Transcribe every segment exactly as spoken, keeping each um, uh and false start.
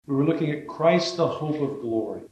We were looking at Christ, the hope of glory.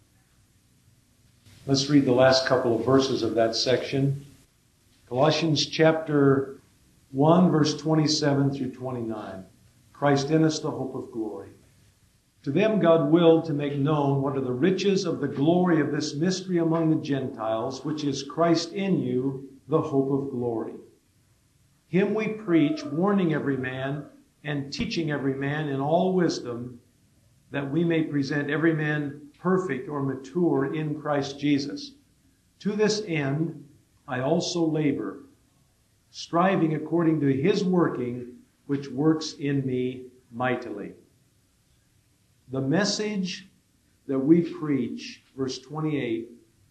Let's read the last couple of verses of that section. Colossians chapter one, verse twenty-seven through twenty-nine. Christ in us, the hope of glory. To them God willed to make known what are the riches of the glory of this mystery among the Gentiles, which is Christ in you, the hope of glory. Him we preach, warning every man and teaching every man in all wisdom, that we may present every man perfect or mature in Christ Jesus. To this end I also labor, striving according to his working, which works in me mightily. The message that we preach, verse twenty-eight,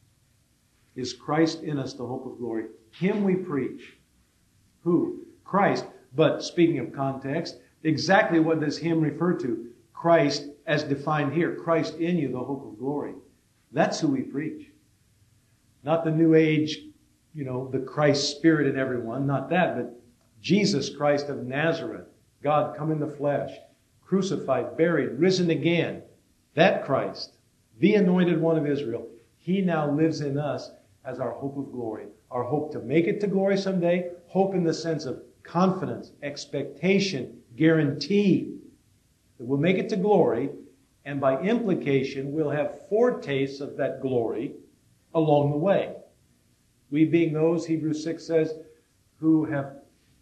is Christ in us, the hope of glory. Him we preach. Who? Christ. But speaking of context, exactly what does him refer to? Christ, as defined here. Christ in you, the hope of glory. That's who we preach. Not the New Age, you know, the Christ Spirit in everyone. Not that, but Jesus Christ of Nazareth. God come in the flesh. Crucified, buried, risen again. That Christ, the anointed one of Israel, he now lives in us as our hope of glory. Our hope to make it to glory someday. Hope in the sense of confidence, expectation, guarantee that we'll make it to glory, and by implication, we'll have foretastes of that glory along the way. We being those, Hebrews six says, who have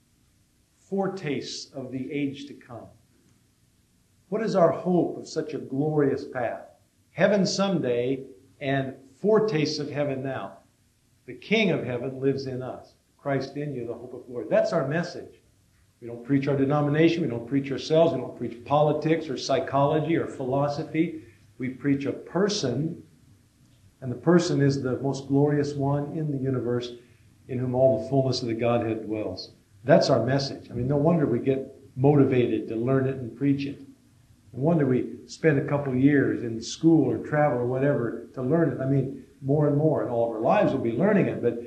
foretastes of the age to come. What is our hope of such a glorious path? Heaven someday and foretastes of heaven now. The King of heaven lives in us. Christ in you, the hope of glory. That's our message. We don't preach our denomination. We don't preach ourselves. We don't preach politics or psychology or philosophy. We preach a person, and the person is the most glorious one in the universe, in whom all the fullness of the Godhead dwells. That's our message. I mean, no wonder we get motivated to learn it and preach it. No wonder we spend a couple of years in school or travel or whatever to learn it. I mean, more and more in all of our lives we'll be learning it, but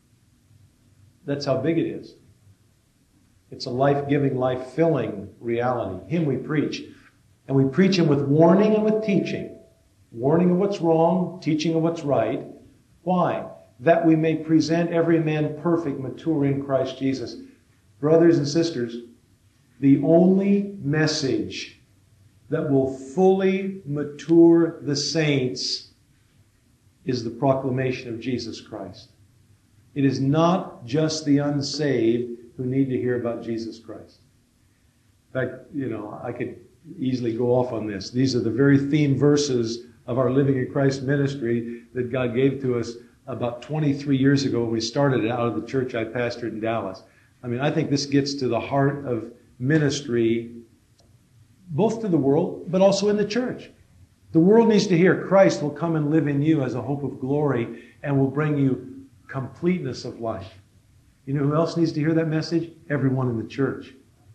that's how big it is. It's a life-giving, life-filling reality. Him we preach. And we preach him with warning and with teaching. Warning of what's wrong, teaching of what's right. Why? That we may present every man perfect, mature in Christ Jesus. Brothers and sisters, the only message that will fully mature the saints is the proclamation of Jesus Christ. It is not just the unsaved who need to hear about Jesus Christ. In fact, you know, I could easily go off on this. These are the very theme verses of our Living in Christ ministry that God gave to us about twenty-three years ago when we started it out of the church I pastored in Dallas. I mean, I think this gets to the heart of ministry, both to the world, but also in the church. The world needs to hear Christ will come and live in you as a hope of glory and will bring you completeness of life. You know who else needs to hear that message? Everyone in the church.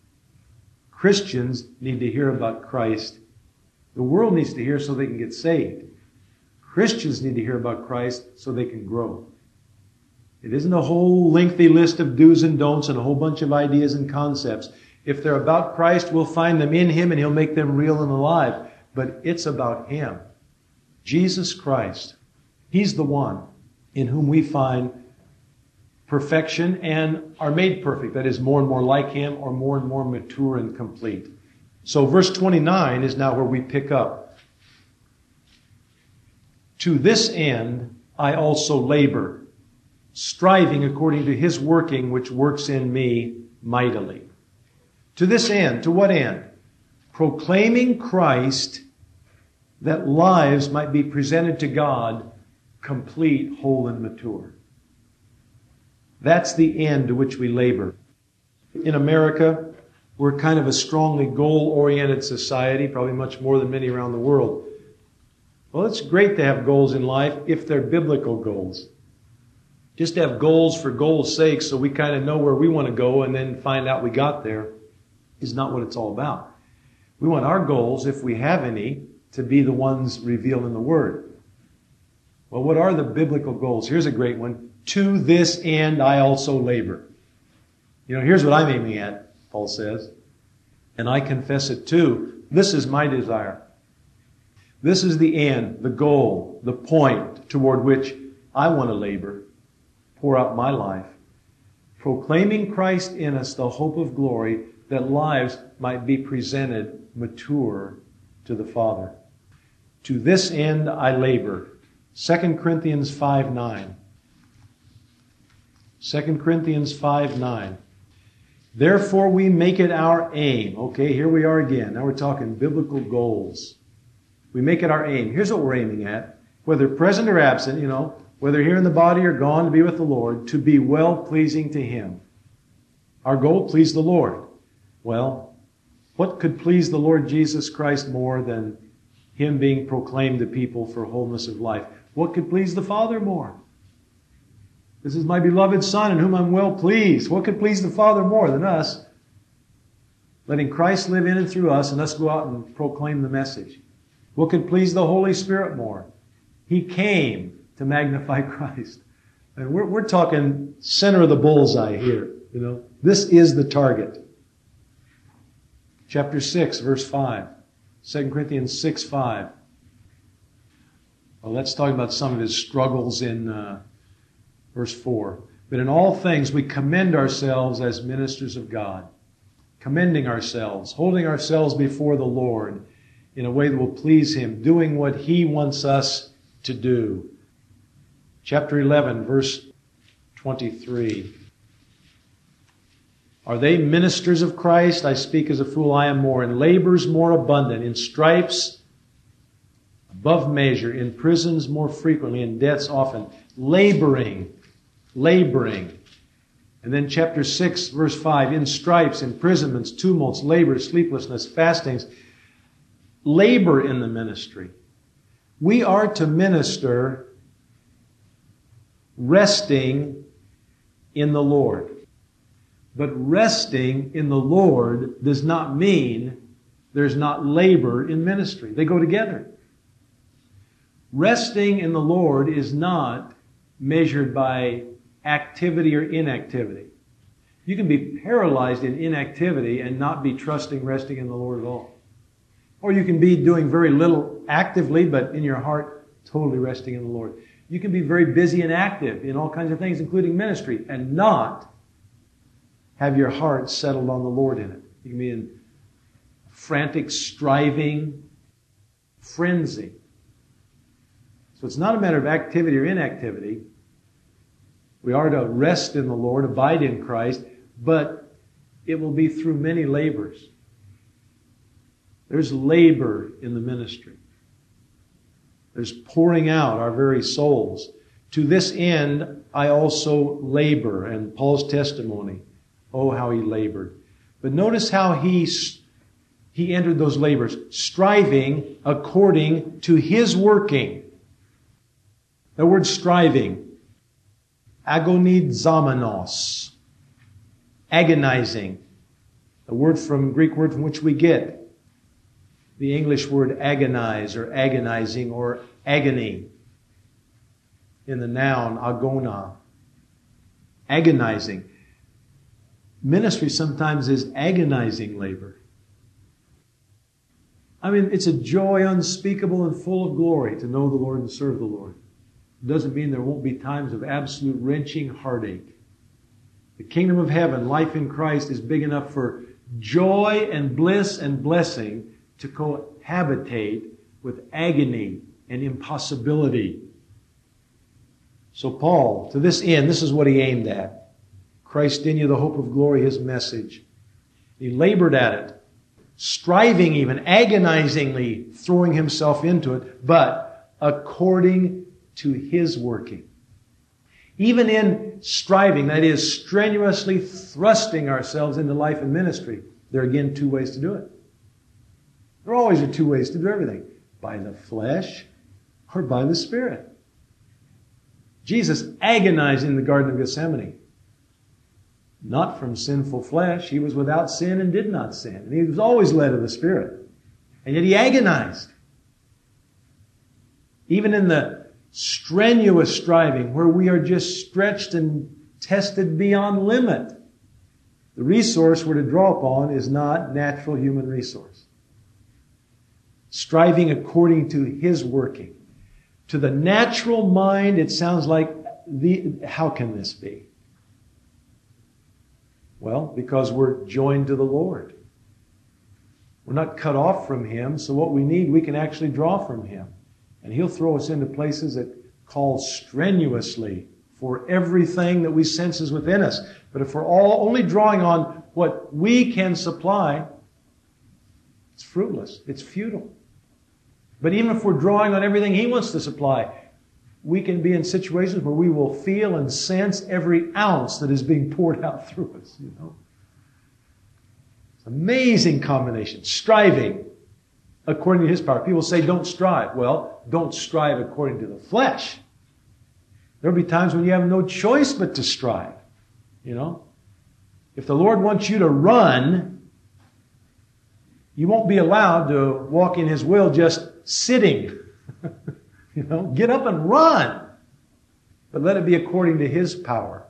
Christians need to hear about Christ. The world needs to hear so they can get saved. Christians need to hear about Christ so they can grow. It isn't a whole lengthy list of do's and don'ts and a whole bunch of ideas and concepts. If they're about Christ, we'll find them in him and he'll make them real and alive. But it's about him. Jesus Christ. He's the one in whom we find perfection and are made perfect. That is, more and more like him or more and more mature and complete. So verse twenty-nine is now where we pick up. To this end I also labor, striving according to his working, which works in me mightily. To this end, to what end? Proclaiming Christ, that lives might be presented to God complete, whole, and mature. That's the end to which we labor. In America, we're kind of a strongly goal-oriented society, probably much more than many around the world. Well, it's great to have goals in life if they're biblical goals. Just to have goals for goals' sake so we kind of know where we want to go and then find out we got there is not what it's all about. We want our goals, if we have any, to be the ones revealed in the Word. Well, what are the biblical goals? Here's a great one. To this end I also labor. You know, here's what I'm aiming at, Paul says. And I confess it too. This is my desire. This is the end, the goal, the point toward which I want to labor, pour out my life, proclaiming Christ in us, the hope of glory, that lives might be presented mature to the Father. To this end I labor. Second Corinthians five nine. Second Corinthians five nine. Therefore we make it our aim. Okay, here we are again. Now we're talking biblical goals. We make it our aim. Here's what we're aiming at. Whether present or absent, you know, whether here in the body or gone to be with the Lord, to be well-pleasing to Him. Our goal, please the Lord. Well, what could please the Lord Jesus Christ more than Him being proclaimed to people for wholeness of life? What could please the Father more? This is my beloved Son in whom I'm well pleased. What could please the Father more than us? Letting Christ live in and through us and us go out and proclaim the message. What could please the Holy Spirit more? He came to magnify Christ. And we're, we're talking center of the bullseye here. You know, this is the target. Chapter six, verse five. Second Corinthians six five. Well, let's talk about some of his struggles in uh, verse four. But in all things we commend ourselves as ministers of God. Commending ourselves, holding ourselves before the Lord in a way that will please Him, doing what He wants us to do. Chapter eleven, verse twenty-three. Are they ministers of Christ? I speak as a fool, I am more. In labors more abundant, in stripes above measure, in prisons more frequently, in deaths often. Laboring, laboring. And then chapter six, verse five, in stripes, imprisonments, tumults, labors, sleeplessness, fastings. Labor in the ministry. We are to minister resting in the Lord. But resting in the Lord does not mean there's not labor in ministry. They go together. Resting in the Lord is not measured by activity or inactivity. You can be paralyzed in inactivity and not be trusting, resting in the Lord at all. Or you can be doing very little actively, but in your heart, totally resting in the Lord. You can be very busy and active in all kinds of things, including ministry, and not have your heart settled on the Lord in it. You can be in frantic, striving, frenzy. So it's not a matter of activity or inactivity. We are to rest in the Lord, abide in Christ, but it will be through many labors. There's labor in the ministry. There's pouring out our very souls. To this end, I also labor. And Paul's testimony, oh, how he labored. But notice how he, he entered those labors, striving according to his working. The word striving, agonizamenos, agonizing, a word from Greek word from which we get the English word agonize or agonizing or agony. In the noun agona, agonizing. Ministry sometimes is agonizing labor. I mean, it's a joy unspeakable and full of glory to know the Lord and serve the Lord. It doesn't mean there won't be times of absolute wrenching heartache. The kingdom of heaven, life in Christ, is big enough for joy and bliss and blessing to cohabitate with agony and impossibility. So Paul, to this end, this is what he aimed at. Christ in you, the hope of glory, his message. He labored at it, striving even, agonizingly throwing himself into it, but according to his working. Even in striving, that is, strenuously thrusting ourselves into life and ministry, there are again two ways to do it. There always are two ways to do everything. By the flesh or by the Spirit. Jesus agonized in the Garden of Gethsemane. Not from sinful flesh. He was without sin and did not sin. And he was always led of the Spirit. And yet he agonized. Even in the strenuous striving where we are just stretched and tested beyond limit, the resource we're to draw upon is not natural human resource. striving according to His working. To the natural mind, it sounds like, the, how can this be? Well, because we're joined to the Lord. We're not cut off from Him, so what we need, we can actually draw from Him. And He'll throw us into places that call strenuously for everything that we sense is within us. But if we're all only drawing on what we can supply, it's fruitless. It's futile. But even if we're drawing on everything He wants to supply, we can be in situations where we will feel and sense every ounce that is being poured out through us, you know. It's an amazing combination. Striving according to His power. People say, don't strive. Well, don't strive according to the flesh. There'll be times when you have no choice but to strive, you know. If the Lord wants you to run, you won't be allowed to walk in His will just sitting. You know, get up and run. But let it be according to His power.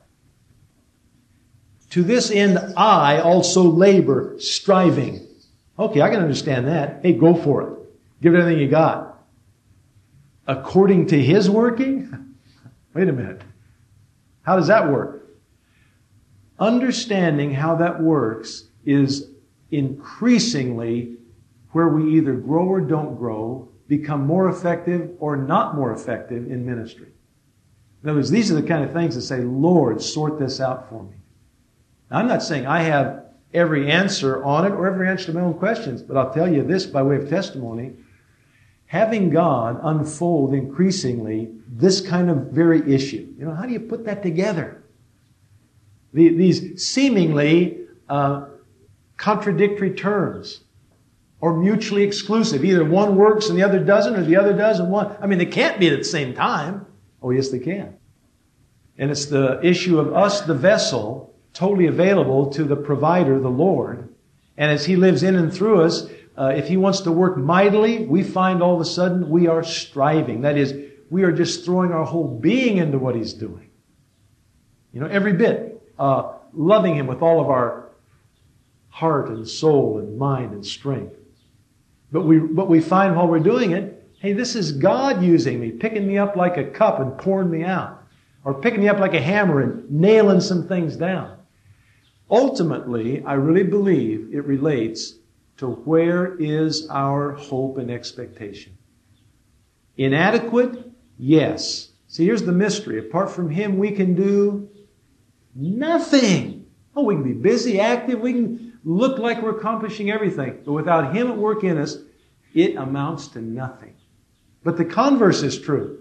To this end, I also labor, striving. Okay, I can understand that. Hey, go for it. Give it everything you got. According to His working? Wait a minute. How does that work? Understanding how that works is increasingly where we either grow or don't grow, become more effective or not more effective in ministry. In other words, these are the kind of things that say, Lord, sort this out for me. Now, I'm not saying I have every answer on it or every answer to my own questions, but I'll tell you this by way of testimony. Having God unfold increasingly this kind of very issue. You know, how do you put that together? The, these seemingly uh, contradictory terms. Or mutually exclusive. Either one works and the other doesn't, or the other does and one. I mean, they can't be at the same time. Oh, yes, they can. And it's the issue of us, the vessel, totally available to the provider, the Lord. And as He lives in and through us, uh, if He wants to work mightily, we find all of a sudden we are striving. That is, we are just throwing our whole being into what He's doing. You know, every bit. Uh, loving Him with all of our heart and soul and mind and strength. But we, but we find while we're doing it, hey, this is God using me, picking me up like a cup and pouring me out. Or picking me up like a hammer and nailing some things down. Ultimately, I really believe it relates to where is our hope and expectation. Inadequate? Yes. See, here's the mystery. Apart from Him, we can do nothing. Oh, we can be busy, active, we can look like we're accomplishing everything. But without Him at work in us, it amounts to nothing. But the converse is true.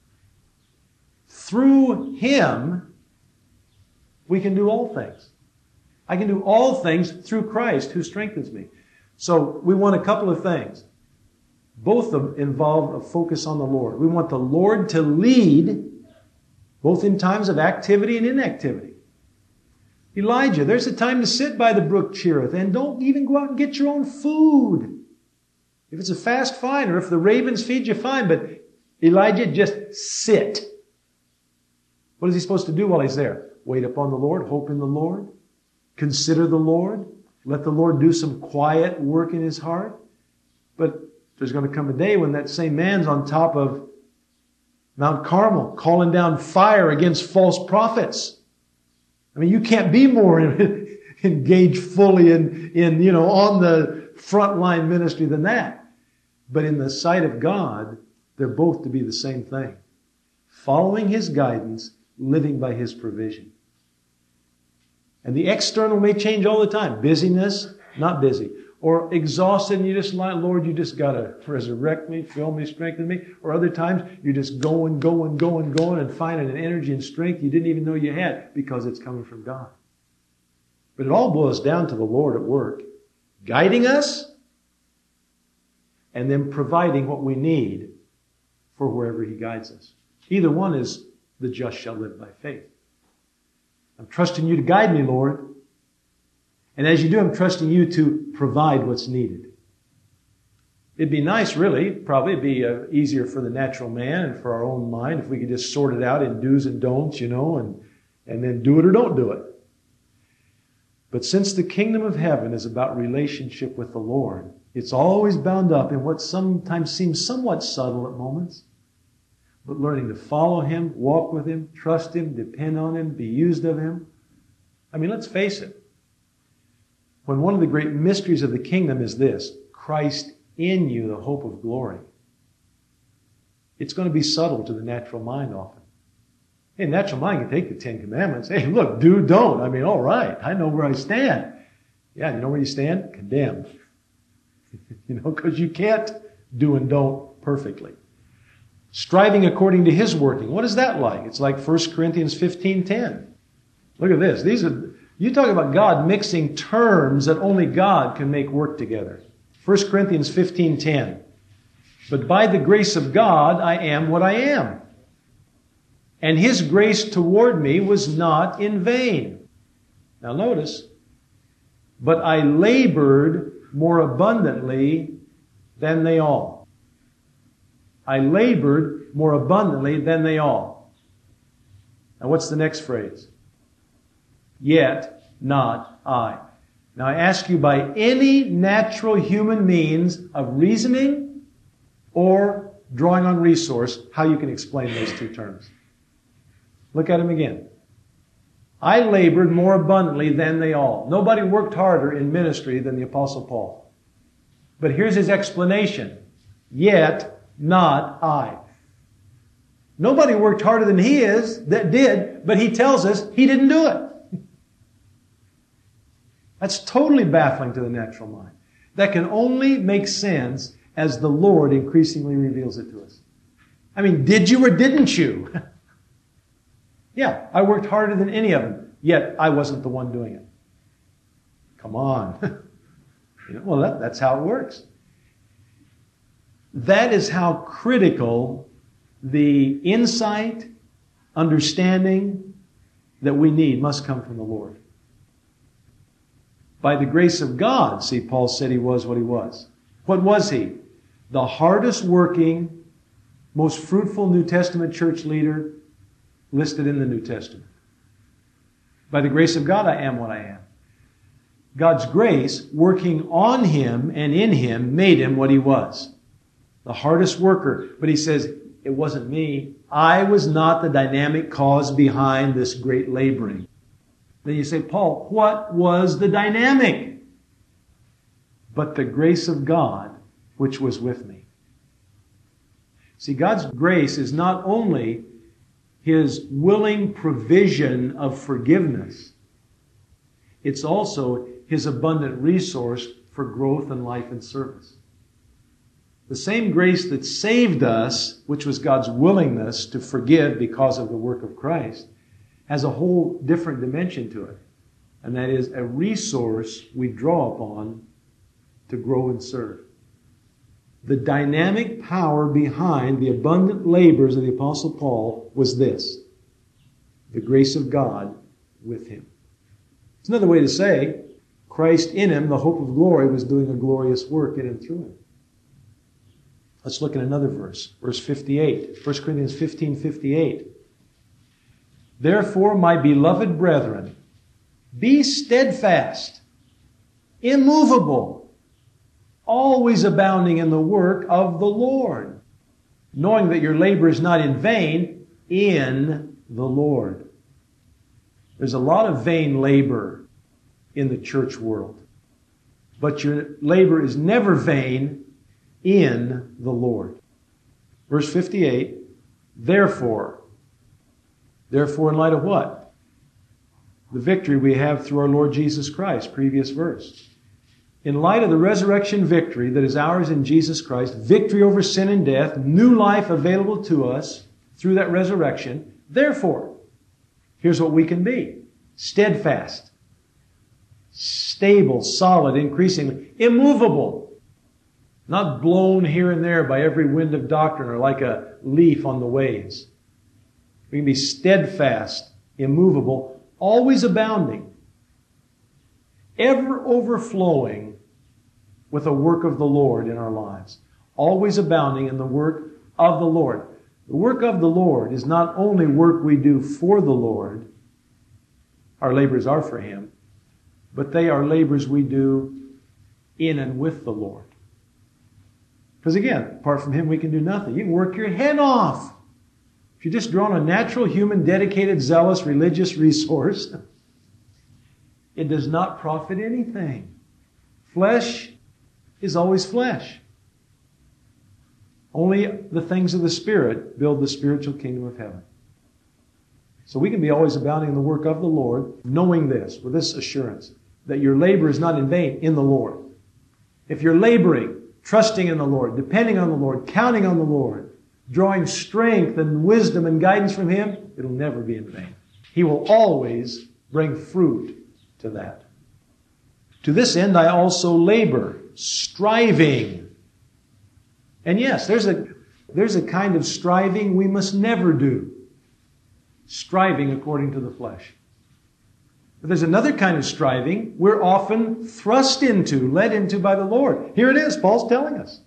Through Him, we can do all things. I can do all things through Christ who strengthens me. So we want a couple of things. Both of them involve a focus on the Lord. We want the Lord to lead, both in times of activity and inactivity. Elijah, there's a time to sit by the brook Cherith, and don't even go out and get your own food. If it's a fast, fine, or if the ravens feed you, fine, but Elijah, just sit. What is he supposed to do while he's there? Wait upon the Lord, hope in the Lord, consider the Lord, let the Lord do some quiet work in his heart. But there's going to come a day when that same man's on top of Mount Carmel, calling down fire against false prophets. I mean, you can't be more engaged fully in, in, you know, on the frontline ministry than that. But in the sight of God, they're both to be the same thing. Following His guidance, living by His provision. And the external may change all the time. Busyness, not busy. Or exhausted and you just like, Lord, you just got to resurrect me, fill me, strengthen me. Or other times, you're just going, going, going, going and finding an energy and strength you didn't even know you had because it's coming from God. But it all boils down to the Lord at work, guiding us and then providing what we need for wherever He guides us. Either one is the just shall live by faith. I'm trusting You to guide me, Lord. And as you do, I'm trusting You to provide what's needed. It'd be nice, really, probably it'd be uh, easier for the natural man and for our own mind if we could just sort it out in do's and don'ts, you know, and, and then do it or don't do it. But since the kingdom of heaven is about relationship with the Lord, It's always bound up in what sometimes seems somewhat subtle at moments. But learning to follow Him, walk with Him, trust Him, depend on Him, be used of Him. I mean, let's face it. When one of the great mysteries of the kingdom is this, Christ in you, the hope of glory, it's going to be subtle to the natural mind often. Hey, natural mind can take the Ten Commandments. Hey, look, do, don't. I mean, all right, I know where I stand. Yeah, you know where you stand? Condemned. You know, because you can't do and don't perfectly. Striving according to His working. What is that like? It's like First Corinthians fifteen ten. Look at this. These are, you talk about God mixing terms that only God can make work together. First Corinthians fifteen ten. But by the grace of God, I am what I am. And His grace toward me was not in vain. Now notice, but I labored more abundantly than they all. I labored more abundantly than they all. Now what's the next phrase? Yet not I. Now I ask you, by any natural human means of reasoning or drawing on resource, how you can explain those two terms. Look at them again. I labored more abundantly than they all. Nobody worked harder in ministry than the Apostle Paul. But here's his explanation. Yet not I. Nobody worked harder than he is, that did, but he tells us he didn't do it. That's totally baffling to the natural mind. That can only make sense as the Lord increasingly reveals it to us. I mean, did you or didn't you? Yeah, I worked harder than any of them, yet I wasn't the one doing it. Come on. You know, well, that, that's how it works. That is how critical the insight, understanding that we need must come from the Lord. By the grace of God, see, Paul said he was what he was. What was he? The hardest working, most fruitful New Testament church leader listed in the New Testament. By the grace of God, I am what I am. God's grace, working on him and in him, made him what he was. The hardest worker. But he says, it wasn't me. I was not the dynamic cause behind this great laboring. Then you say, Paul, what was the dynamic? But the grace of God, which was with me. See, God's grace is not only His willing provision of forgiveness, it's also His abundant resource for growth and life and service. The same grace that saved us, which was God's willingness to forgive because of the work of Christ, has a whole different dimension to it. And that is a resource we draw upon to grow and serve. The dynamic power behind the abundant labors of the Apostle Paul was this: the grace of God with him. It's another way to say Christ in him, the hope of glory, was doing a glorious work in and through him. Let's look at another verse, verse fifty-eight, First Corinthians fifteen fifty-eight. Therefore, my beloved brethren, be steadfast, immovable, always abounding in the work of the Lord, knowing that your labor is not in vain in the Lord. There's a lot of vain labor in the church world, but your labor is never vain in the Lord. Verse fifty-eight, therefore, therefore in light of what? The victory we have through our Lord Jesus Christ, previous verse. In light of the resurrection victory that is ours in Jesus Christ, victory over sin and death, new life available to us through that resurrection, therefore, here's what we can be: steadfast, stable, solid, increasingly, immovable, not blown here and there by every wind of doctrine or like a leaf on the waves. We can be steadfast, immovable, always abounding, ever overflowing with a work of the Lord in our lives. Always abounding in the work of the Lord. The work of the Lord is not only work we do for the Lord, our labors are for Him, but they are labors we do in and with the Lord. Because again, apart from Him, we can do nothing. You can work your head off. If you just draw on a natural, human, dedicated, zealous, religious resource, it does not profit anything. Flesh is always flesh. Only the things of the Spirit build the spiritual kingdom of heaven. So we can be always abounding in the work of the Lord, knowing this, with this assurance, that your labor is not in vain in the Lord. If you're laboring, trusting in the Lord, depending on the Lord, counting on the Lord, drawing strength and wisdom and guidance from Him, it'll never be in vain. He will always bring fruit to that. To this end I also labor, striving. And yes, there's a, there's a kind of striving we must never do. Striving according to the flesh. But there's another kind of striving we're often thrust into, led into by the Lord. Here it is, Paul's telling us.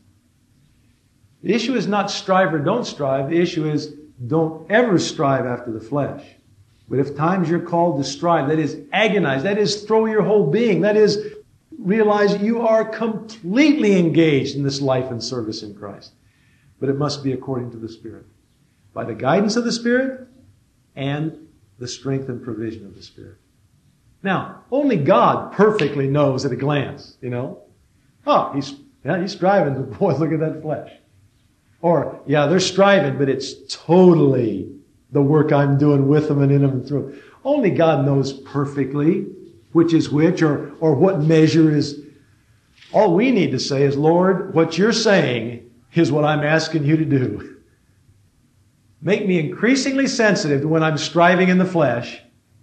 The issue is not strive or don't strive. The issue is don't ever strive after the flesh. But if times you're called to strive, that is agonize, that is throw your whole being, that is realize you are completely engaged in this life and service in Christ. But it must be according to the Spirit. By the guidance of the Spirit and the strength and provision of the Spirit. Now, only God perfectly knows at a glance, you know. Oh, he's, yeah, he's striving, but boy, look at that flesh. Or, yeah, they're striving, but it's totally the work I'm doing with them and in them and through them. Only God knows perfectly which is which or, or what measure is. All we need to say is, Lord, what you're saying is what I'm asking you to do. Make me increasingly sensitive to when I'm striving in the flesh.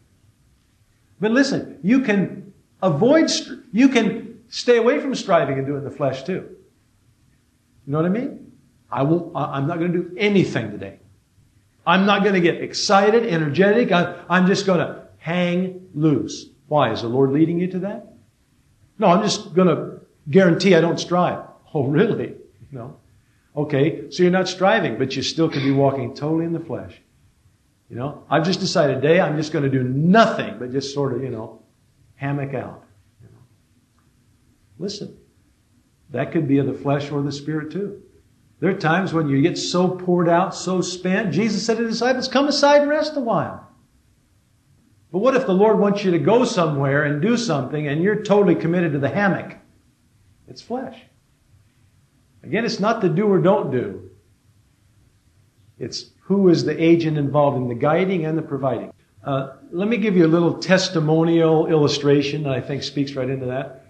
But listen, you can avoid, you can stay away from striving and doing the flesh too. You know what I mean? I will, I'm not going to do anything today. I'm not going to get excited, energetic. I, I'm just going to hang loose. Why? Is the Lord leading you to that? No, I'm just going to guarantee I don't strive. Oh, really? No. Okay, so you're not striving, but you still could be walking totally in the flesh. You know, I've just decided today I'm just going to do nothing but just sort of, you know, hammock out. You know. Listen, that could be of the flesh or the Spirit too. There are times when you get so poured out, so spent. Jesus said to the disciples, come aside and rest a while. But what if the Lord wants you to go somewhere and do something and you're totally committed to the hammock? It's flesh. Again, it's not the do or don't do. It's who is the agent involved in the guiding and the providing. Uh, let me give you a little testimonial illustration that I think speaks right into that.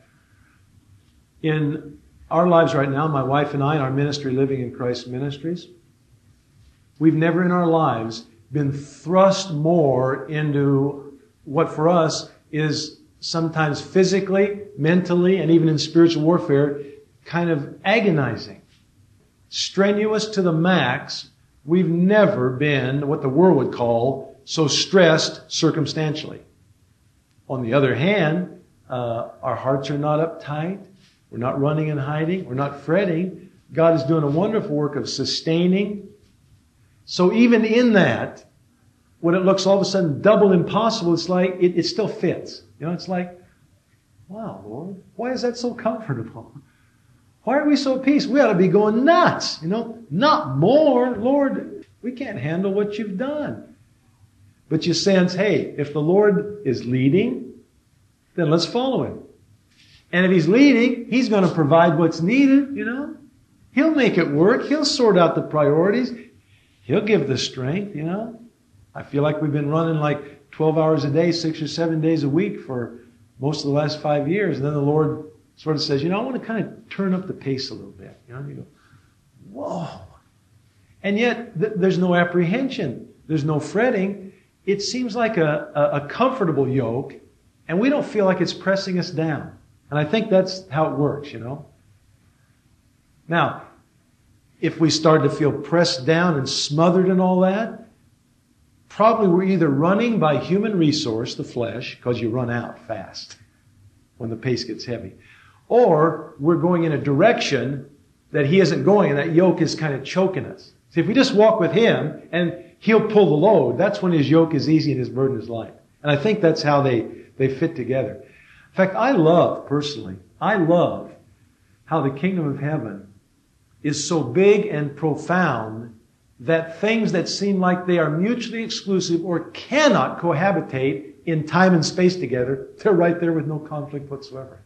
In our lives right now, my wife and I, in our ministry, Living in Christ Ministries, we've never in our lives been thrust more into what for us is sometimes physically, mentally, and even in spiritual warfare, kind of agonizing. Strenuous to the max. We've never been what the world would call so stressed circumstantially. On the other hand, uh, our hearts are not uptight. We're not running and hiding. We're not fretting. God is doing a wonderful work of sustaining. So even in that, when it looks all of a sudden double impossible, it's like, it, it still fits. You know, it's like, wow, Lord, why is that so comfortable? Why are we so at peace? We ought to be going nuts, you know, not more. Lord, we can't handle what you've done. But you sense, hey, if the Lord is leading, then let's follow Him. And if He's leading, He's going to provide what's needed, you know. He'll make it work. He'll sort out the priorities. He'll give the strength, you know. I feel like we've been running like twelve hours a day, six or seven days a week for most of the last five years. And then the Lord sort of says, you know, I want to kind of turn up the pace a little bit. You know, and you go, whoa. And yet th- there's no apprehension. There's no fretting. It seems like a, a, a comfortable yoke, and we don't feel like it's pressing us down. And I think that's how it works, you know. Now, if we start to feel pressed down and smothered and all that, probably we're either running by human resource, the flesh, because you run out fast when the pace gets heavy, or we're going in a direction that He isn't going, and that yoke is kind of choking us. See, if we just walk with Him and He'll pull the load, that's when His yoke is easy and His burden is light. And I think that's how they, they fit together. In fact, I love, personally, I love how the kingdom of heaven is so big and profound that things that seem like they are mutually exclusive or cannot cohabitate in time and space together, they're right there with no conflict whatsoever.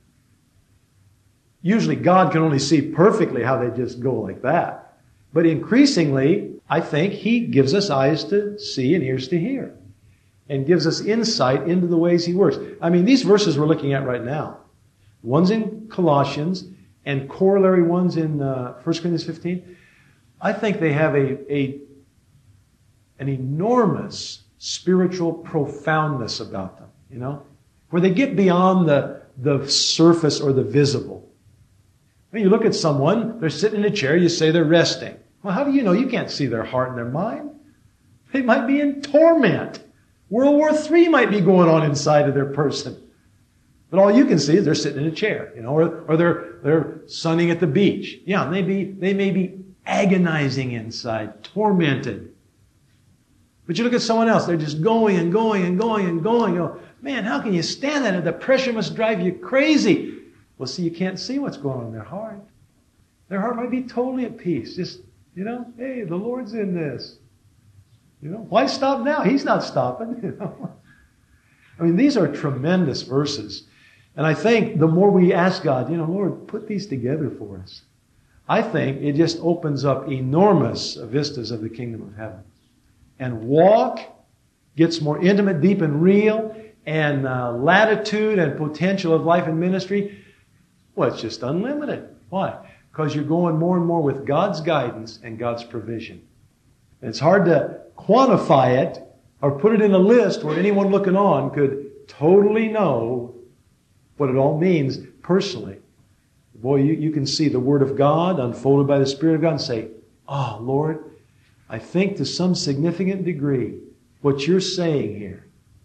Usually God can only see perfectly how they just go like that. But increasingly, I think He gives us eyes to see and ears to hear. And gives us insight into the ways He works. I mean, these verses we're looking at right now, one's in Colossians and corollary ones in uh, First Corinthians fifteen, I think they have a, a an enormous spiritual profoundness about them, you know, where they get beyond the, the surface or the visible. When you look at someone, they're sitting in a chair, you say they're resting. Well, how do you know? You can't see their heart and their mind. They might be in torment. World War Three might be going on inside of their person. But all you can see is they're sitting in a chair, you know, or, or they're, they're sunning at the beach. Yeah, they, be, they may be agonizing inside, tormented. But you look at someone else, they're just going and going and going and going. You go, man, how can you stand that? The pressure must drive you crazy. Well, see, you can't see what's going on in their heart. Their heart might be totally at peace. Just, you know, hey, the Lord's in this. You know, why stop now? He's not stopping, you know. I mean, these are tremendous verses. And I think the more we ask God, you know, Lord, put these together for us, I think it just opens up enormous vistas of the kingdom of heaven. And walk gets more intimate, deep, and real, and uh, latitude and potential of life and ministry, well, it's just unlimited. Why? Because you're going more and more with God's guidance and God's provision. And it's hard to quantify it or put it in a list where anyone looking on could totally know what it all means personally. Boy, you, you can see the Word of God unfolded by the Spirit of God and say, oh, Lord, I think to some significant degree what you're saying here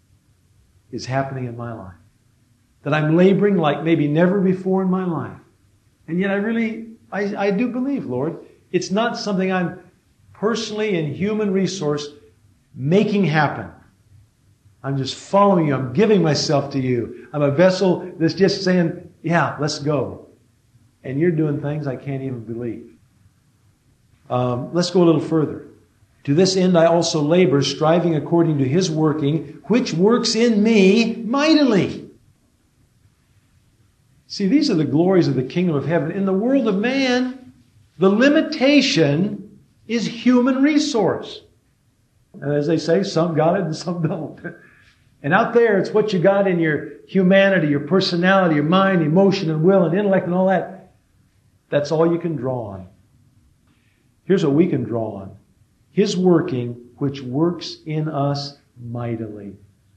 is happening in my life. That I'm laboring like maybe never before in my life. And yet I really, I, I do believe, Lord, it's not something I'm personally in human resource making happen. I'm just following you. I'm giving myself to you. I'm a vessel that's just saying, yeah, let's go. And you're doing things I can't even believe. Um, let's go a little further. To this end I also labor, striving according to His working, which works in me mightily. See, these are the glories of the kingdom of heaven. In the world of man, the limitation is human resource. And as they say, some got it and some don't. And out there, it's what you got in your humanity, your personality, your mind, emotion, and will, and intellect, and all that. That's all you can draw on. Here's what we can draw on. His working, which works in us mightily.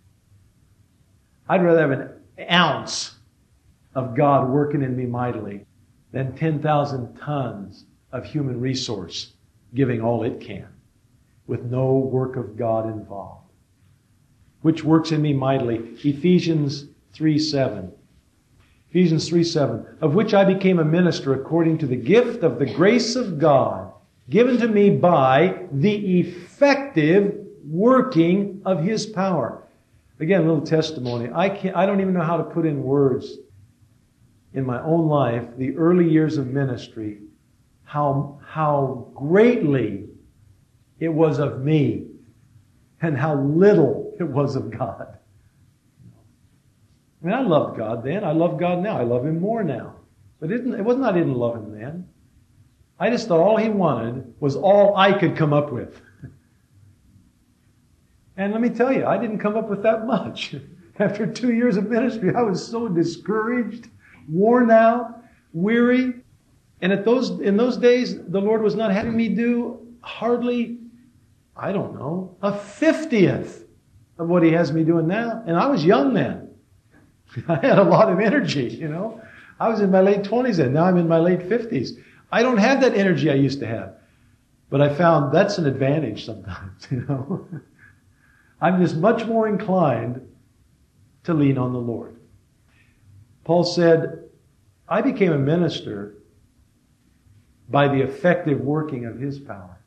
I'd rather have an ounce of God working in me mightily than ten thousand tons of human resource giving all it can with no work of God involved. Which works in me mightily. Ephesians three seven. Ephesians three seven. Of which I became a minister according to the gift of the grace of God given to me by the effective working of His power. Again, a little testimony. I can't, I don't even know how to put in words in my own life, the early years of ministry, how, how greatly it was of me and how little it was of God. I mean, I loved God then. I love God now. I love Him more now. But it, it wasn't I didn't love Him then. I just thought all He wanted was all I could come up with. And let me tell you, I didn't come up with that much. After two years of ministry, I was so discouraged, worn out, weary. And at those in those days, the Lord was not having me do hardly, I don't know, a fiftieth of what He has me doing now. And I was young then. I had a lot of energy, you know. I was in my late twenties then. Now I'm in my late fifties. I don't have that energy I used to have. But I found that's an advantage sometimes, you know. I'm just much more inclined to lean on the Lord. Paul said, I became a minister by the effective working of His power.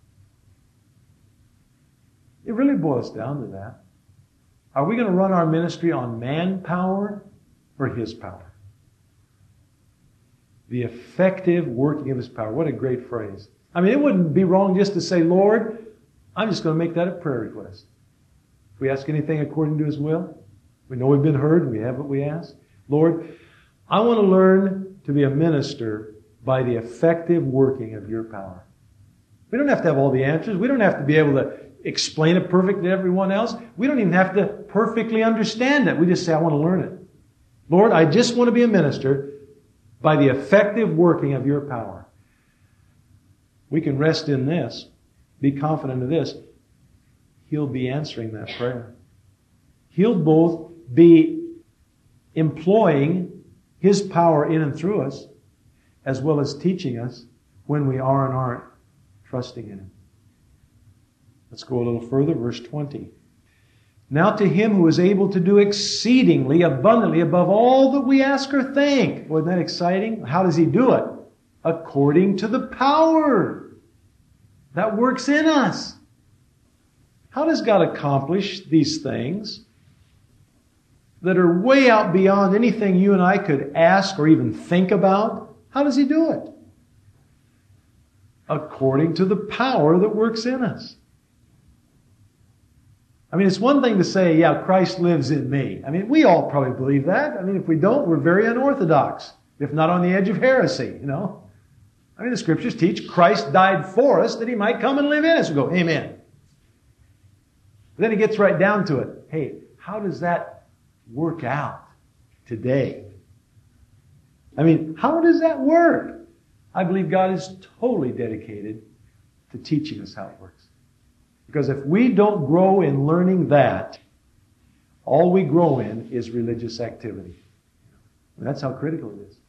It really boils down to that. Are we going to run our ministry on manpower or His power? The effective working of His power. What a great phrase. I mean, it wouldn't be wrong just to say, Lord, I'm just going to make that a prayer request. If we ask anything according to His will, we know we've been heard and we have what we ask. Lord, I want to learn to be a minister by the effective working of Your power. We don't have to have all the answers. We don't have to be able to explain it perfectly to everyone else. We don't even have to perfectly understand it. We just say, I want to learn it. Lord, I just want to be a minister by the effective working of Your power. We can rest in this, be confident of this. He'll be answering that prayer. He'll both be employing His power in and through us, as well as teaching us when we are and aren't trusting in Him. Let's go a little further, verse twenty. Now to Him who is able to do exceedingly abundantly above all that we ask or think. Wasn't that exciting? How does He do it? According to the power that works in us. How does God accomplish these things that are way out beyond anything you and I could ask or even think about? How does He do it? According to the power that works in us. I mean, it's one thing to say, yeah, Christ lives in me. I mean, we all probably believe that. I mean, if we don't, we're very unorthodox, if not on the edge of heresy, you know. I mean, the Scriptures teach Christ died for us that He might come and live in us. We go, amen. But then He gets right down to it. Hey, how does that work out today? I mean, how does that work? I believe God is totally dedicated to teaching us how it works. Because if we don't grow in learning that, all we grow in is religious activity. And that's how critical it is.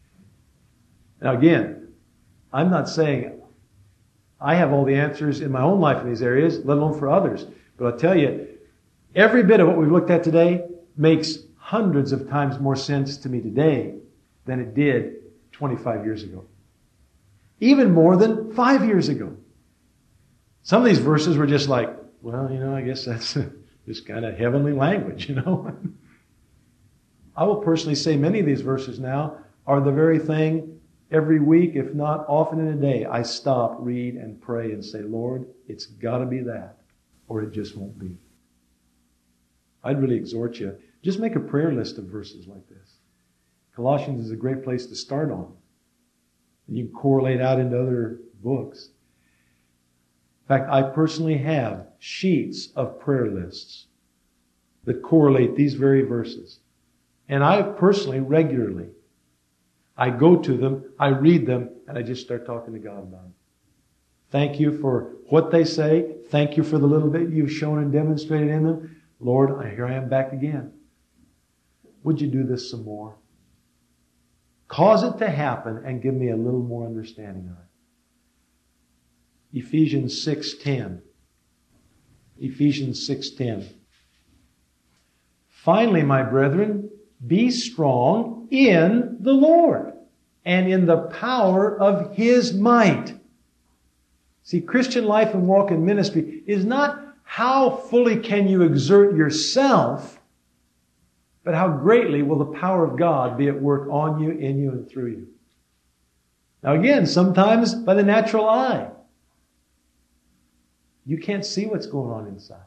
Now again, I'm not saying I have all the answers in my own life in these areas, let alone for others. But I'll tell you, every bit of what we've looked at today makes hundreds of times more sense to me today than it did twenty-five years ago. Even more than five years ago. Some of these verses were just like, well, you know, I guess that's just kind of heavenly language, you know. I will personally say many of these verses now are the very thing every week, if not often in a day, I stop, read, and pray and say, Lord, it's got to be that, or it just won't be. I'd really exhort you, just make a prayer list of verses like this. Colossians is a great place to start on. You can correlate out into other books. In fact, I personally have sheets of prayer lists that correlate these very verses. And I personally, regularly, I go to them, I read them, and I just start talking to God about them. Thank you for what they say. Thank you for the little bit you've shown and demonstrated in them. Lord, here I am back again. Would you do this some more? Cause it to happen and give me a little more understanding of it. Ephesians six ten. Ephesians six ten. Finally, my brethren, be strong in the Lord and in the power of His might. See, Christian life and walk in ministry is not how fully can you exert yourself, but how greatly will the power of God be at work on you, in you, and through you. Now again, sometimes by the natural eye, you can't see what's going on inside.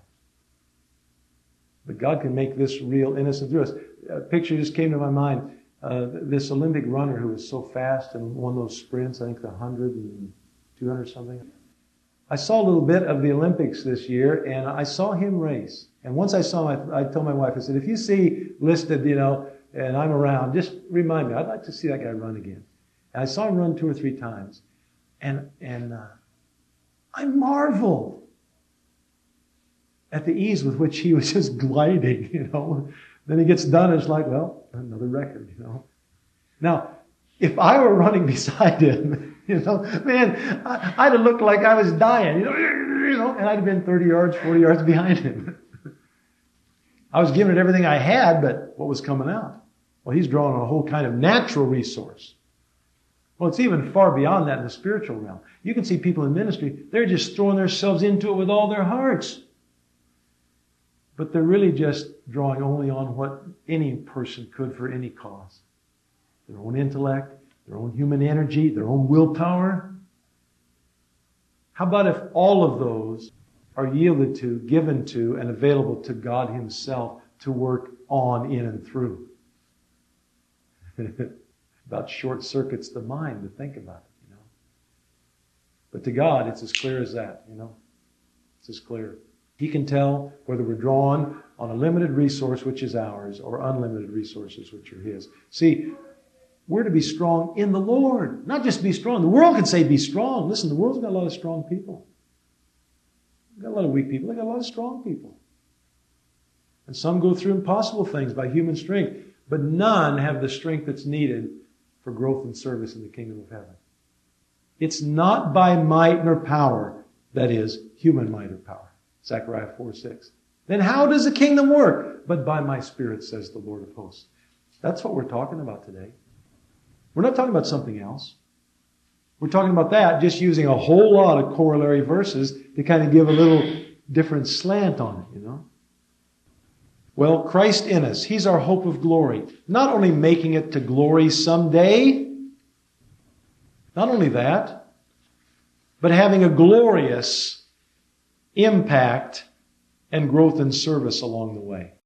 But God can make this real innocent through us. A picture just came to my mind. Uh, this Olympic runner who was so fast in one of those sprints, I think the one hundred and two hundred something. I saw a little bit of the Olympics this year, and I saw him race. And once I saw him, I, I told my wife, I said, if you see listed, you know, and I'm around, just remind me. I'd like to see that guy run again. And I saw him run two or three times. And, and uh, I marveled at the ease with which he was just gliding, you know. Then he gets done, and it's like, well, another record, you know. Now, if I were running beside him, you know, man, I'd have looked like I was dying, you know, you know, and I'd have been thirty yards, forty yards behind him. I was giving it everything I had, but what was coming out? Well, he's drawing on a whole kind of natural resource. Well, it's even far beyond that in the spiritual realm. You can see people in ministry, they're just throwing themselves into it with all their hearts. But they're really just drawing only on what any person could for any cause. Their own intellect, their own human energy, their own willpower. How about if all of those are yielded to, given to, and available to God Himself to work on, in, and through? About short circuits the mind to think about it, you know. But to God, it's as clear as that, you know. It's as clear. He can tell whether we're drawn on a limited resource, which is ours, or unlimited resources, which are His. See, we're to be strong in the Lord. Not just be strong. The world can say be strong. Listen, the world's got a lot of strong people. They've got a lot of weak people. They've got a lot of strong people. And some go through impossible things by human strength. But none have the strength that's needed for growth and service in the kingdom of heaven. It's not by might nor power, that is, human might or power. Zechariah four six. Then how does the kingdom work? But by my Spirit, says the Lord of hosts. That's what we're talking about today. We're not talking about something else. We're talking about that, just using a whole lot of corollary verses to kind of give a little different slant on it, you know. Well, Christ in us, He's our hope of glory. Not only making it to glory someday, not only that, but having a glorious impact and growth and service along the way.